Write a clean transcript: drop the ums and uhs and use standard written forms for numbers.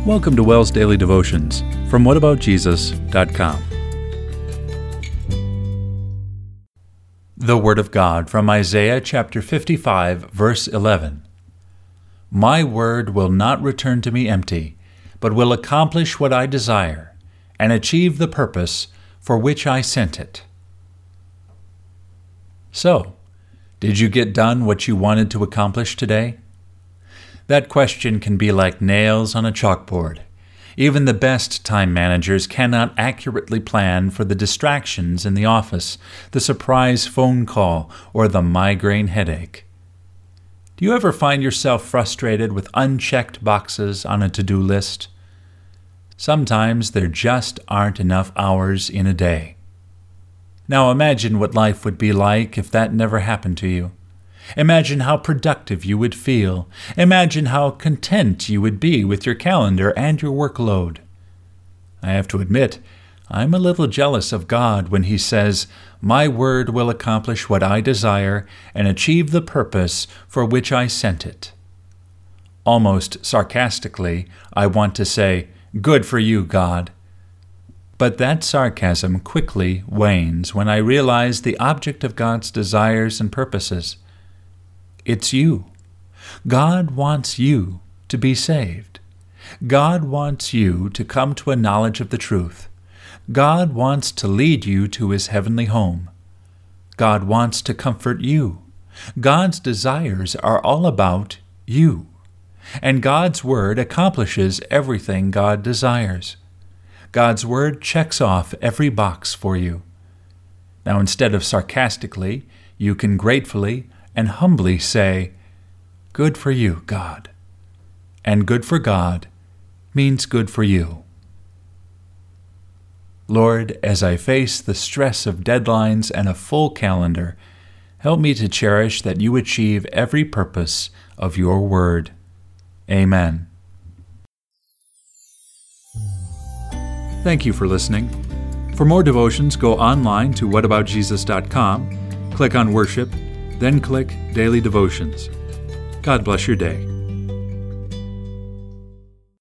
Welcome to Wells Daily Devotions from whataboutjesus.com. The Word of God from Isaiah chapter 55, verse 11. My word will not return to me empty, but will accomplish what I desire, and achieve the purpose for which I sent it. So, did you get done what you wanted to accomplish today? That question can be like nails on a chalkboard. Even the best time managers cannot accurately plan for the distractions in the office, the surprise phone call, or the migraine headache. Do you ever find yourself frustrated with unchecked boxes on a to-do list? Sometimes there just aren't enough hours in a day. Now imagine what life would be like if that never happened to you. Imagine how productive you would feel. Imagine how content you would be with your calendar and your workload. I have to admit, I'm a little jealous of God when He says, "My word will accomplish what I desire and achieve the purpose for which I sent it." Almost sarcastically, I want to say, "Good for you, God." But that sarcasm quickly wanes when I realize the object of God's desires and purposes. It's you. God wants you to be saved. God wants you to come to a knowledge of the truth. God wants to lead you to His heavenly home. God wants to comfort you. God's desires are all about you. And God's Word accomplishes everything God desires. God's Word checks off every box for you. Now, instead of sarcastically, you can gratefully and humbly say, "Good for you, God." And good for God means good for you. Lord, as I face the stress of deadlines and a full calendar, help me to cherish that you achieve every purpose of your word. Amen. Thank you for listening. For more devotions, go online to whataboutjesus.com, click on Worship, then click Daily Devotions. God bless your day.